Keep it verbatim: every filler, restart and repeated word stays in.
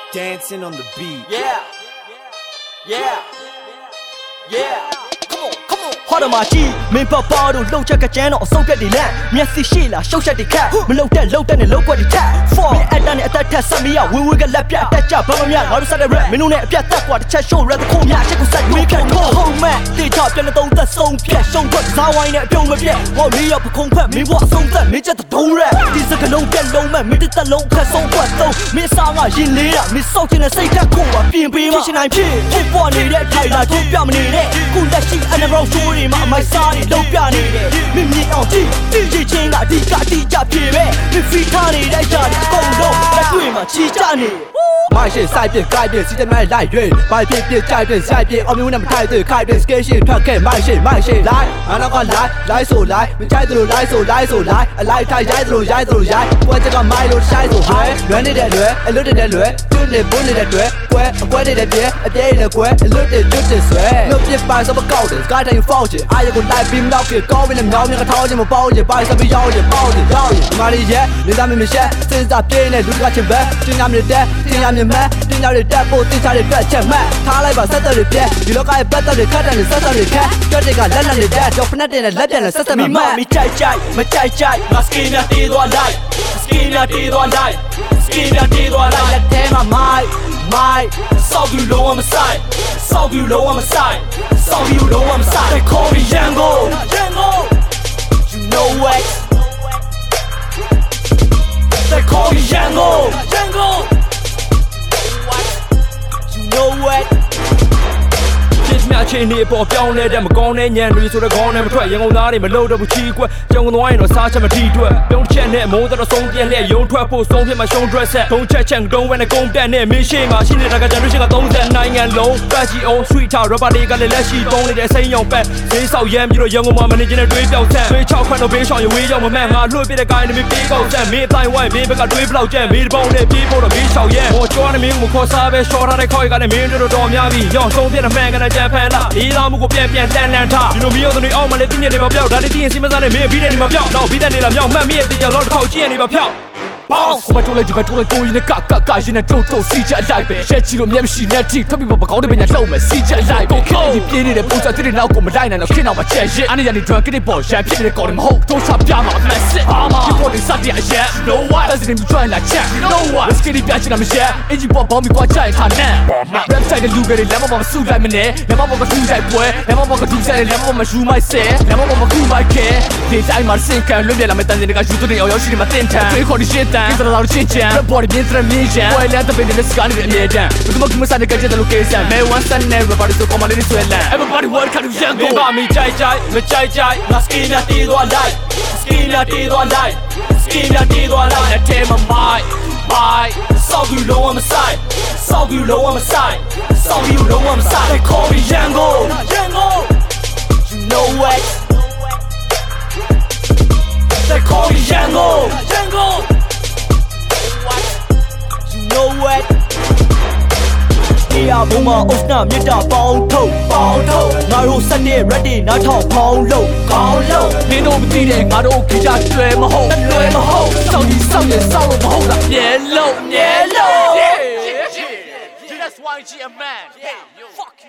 Dancing on the beat. Yeah, yeah, yeah. Come on, come on. 花的马季，没包包都露着个肩膀，手脚的烂，面试细了，手下的看，没露的露的你露过的看。For 没爱当你爱打他三米呀，微微个来表，大家帮忙呀，我都啥的 rap，没弄那表达过的才show，让他空呀，结果啥没看透。后面对照变得都在松片，松过啥玩意儿表没变，我你要不空盘，没我松在，没叫他突然，第四个龙变龙门，没得在龙看松过走，没啥啊引力啊，没烧进来谁敢过啊，偏偏嘛，提醒来骗，我把你的太难，都表没你的，古代西安的 rock 说的。妈买啥的都表你的，明明အောင်地地ချင်းကဒီကဒီကြပြေပဲမဖီထားနေတဲ့ຢာတွေအကုန်လုံးလက်တွေ့မှာချီကြနေ卖线赛变改变，时间买来源，买变变改变，赛变，我们那么态度改变 ，skate 线跳开卖线卖线来，俺那个来来手来，没chạy走来手来手来，来太chạy走chạy走chạy，我这个买路晒走嗨，乱的的乱，乱的的乱，准的不的的对，乖乖的的别，别的乖，乱的乱的碎，我别把什么搞的，改成有放弃，哎呀我来比秒给高位的秒面个掏钱没包钱，把什么要钱包钱要钱，妈的耶，你咱们没钱，身上变的路个钱呗，今年没得，今年没。တင်ကြတဲ့တက်ဖို့တင်ချတဲ့အတွက်ချက်မှတ်ထားလိုက်ပါဆက်သက်တွေပြဲဒီလောကရဲ့ပတ်သက်တွေခတ်တယ်တွေဆက်သက်တွေခက်ကြွတဲ့ကလက်လက်တွေတက်တော့ဖက်တဲ့လက်ပြန်နဲ့ဆက်သက်မိမမိကြိုက်ကြိုက်မကြိုက်ကြိုက်ငါစကင်းနဲ့တေးသွားလိုက်စကင်းနဲ့တေးသွားလိုက်စကင်းနဲ့တေးသွားလိုက်လက်ထဲမှာမိုက်မိုက်စောက်ပြီးလုံးဝမဆိုင်စောက်ပြီးလုံးဝမဆိုင်စောက်ပြီးလုံးဝမဆိုင် They call me Yango Yango You know what They call me Yango Yango know what မြချင်းနေပေါ်ပြောင်းလဲတဲ့မကောင်းတဲ့ညံတွေဆိုတော့ခေါင်းနဲ့မထွက်ရန်ကုန်သားတွေမလို့တော့ဘူးချီကွက်ကြောင်ကုန်သွားရင်တော့စားချက်မထီတွက်ပြုံးချက်နဲ့မိုးတော့ဆုံးပြက်လက်ရုံထွက်ဖို့ဆုံးဖြတ်မှရှုံး dress set ထုံးချက်ချက်တုံးဝဲနဲ့ကုန်းတက်နဲ့မင်းရှိမှာရှိနေတာက generation ကသုံးဆယ်နိုင်ငံလုံးပတ်ချီအောင် sweet town rapper တွေကလည်းလက်ရှိသုံးနေတဲ့စိမ်းရောင်ပက်ဈေးဆောက်ရမ်းပြီးတော့ရန်ကုန်မှာမနေချင်တဲ့တွေးပြောက်ဆက်တွေးချောက်ခွန်းတော့ဘေးရှောင်ရဝေးရောက်မမှန်ငါလွှတ်ပြတဲ့ကိုင်းနဲ့မပြေးကောက်ဆက်မင်းအတိုင်းဝိုင်းမင်းဘက်ကတွေးဘလောက်ကျန်မင်းတပေါင်းနဲ့ပြေးဖို့တော့ဘေးရှောက်ရဲဟောကြောနဲ့မင်းကိုခေါ်စားပဲရှော့ထားတဲ့ခေါ်ရကလည်းမင်းတို့တော်များပြီရောင်းဆုံးပြတဲ့မှန်ကန်တဲ့ကြံဖန်လားဒီသားမှုကိုပြန်ပြန်တန်တန်ထားဒီလိုမျိုးတို့အောက်မှာလည်းတင်းနေပါပြောက်ဒါလေးတင်းရင်စီမစားနဲ့မင်းပြီးတဲ့နေမှာပြောက်တော့ပြီးတဲ့နေလာမြောက်မှတ်မိရဲ့တရားတော့တစ်ခေါက်ကြည့်ရနေပါဖြောက်Bounce ကိုမတိုးလိုက်ဒီမတိုးလိုက်ကိုရင်နဲ့ကကကရင်နဲ့တိုးတိုးစီချက်အလိုက်ပဲရှက်ချီလို့မျက်မရှိနဲ့ထိထွက်ပြီးမကောင်းတဲ့ပညာလှုပ်မယ်စီချက်အလိုက်ပဲကိုဒီပြင်းနေတဲ့ပုံစံတဲ့နောက်ကိုမလိုက်နိုင်တော့ခင်းအောင်မချက်ရအနေနဲ့ drug ကိတဲ့ပေါ်ရန်ဖြစ်နေတဲ့ကော်တယ်မဟုတ်တိုးချပြမှာ massive အာမဒီပေါ်ဒီစတဲ့ရဲ့ no what does it try like check no what let's get it ပြချင်တာမရှက်အင်ဂျီပေါ်ဘောင်းပြီးကွာချိုင်ခါနဲ့ website တဲ့လူတွေလည်းမမမဆူလိုက်မနဲ့လည်းမမမဆူလိုက်ပွဲလည်းမမမထူးဆိုင်လည်းမမမယူမိုက်ဆဲလည်းမမမကူမိုက်ခဲဒီတိုင်းမှာစင်ကန်လွတ်ပြလာမဲ့တန်တဲ့ကယူတဲ့ရောက်ရောက်ရှိနေမှာတင်ထန်တွေခေါ်ဒီ shit တန်ဒီတော့ချင်းချန် Body ပြင်းထန်မြင်ချန်ဝိုင်လန်တဲ့ပင်နဲ့စကားနေတဲ့အမြဲတမ်းဘယ်သူမှကမစားတဲ့ကြတဲ့ location မဲ one sun never body ဆို command လေးဆွဲလန် Everybody work ခါလူရန်ကုန်ပါမီကြိုက်ကြိုက်မကြိုက်ကြိုက်ငါ skin နဲ့တေးသွားလိုက် skin နဲ့တေးသွားလိုက် skin နဲ့တေးသွားလိုက်လက်ထဲမှာ mic mic စောက်ပြီးလုံးဝမဆိုင်စောက်ပြီးလုံးဝမဆိုင်စောက်ပြီးလုံးဝမဆိုင် They call me Yango Yango You know what They call me Yango Yango know what တရားဘုံမှာအုတ်နာမြစ်တာပေါင်းထုတ်ပေါင်းထုတ်ငါတို့စက်နဲ့ ready နားထောင်ပေါင်းလို့ကောင်းလို့မင်းတို့မသိတဲ့ငါတို့ခိကြကျွဲမဟုတ်လွယ်မဟုတ်စောင့်ကြီးစောင့်ရစောင့်လို့မဟုတ်လားမြဲလို့မြဲလို့ Yeah, yeah, yeah, that's why G a man. Hey, yo. Fuck